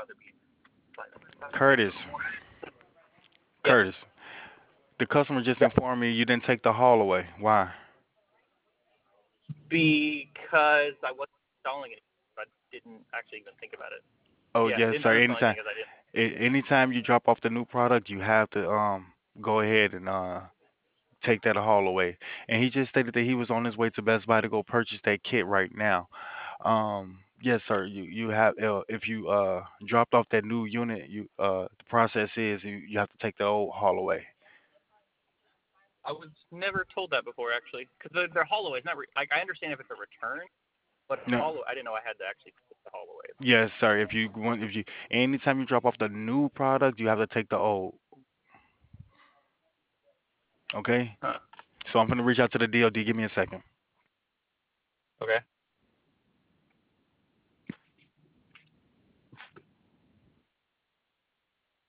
Curtis, Yes, Curtis, the customer just yeah, informed me you didn't take the haul away. Why? because I wasn't installing it. I didn't actually even think about it. Oh Yeah, I yes, didn't sir. uninstall Anytime, anything because I didn't. anytime you drop off the new product, you have to go ahead and take that haul away. And he just stated that he was on his way to Best Buy to go purchase that kit right now. Yes, sir. You have if you dropped off that new unit, you the process is you have to take the old haul away. I was never told that before actually, because they're haul away. It's not like I understand if it's a return, but a No. haul. I didn't know I had to actually put the haul away. Yes, sir. If you anytime you drop off the new product, you have to take the old. Okay. Huh. So I'm gonna reach out to the DOD. Give me a second. Okay.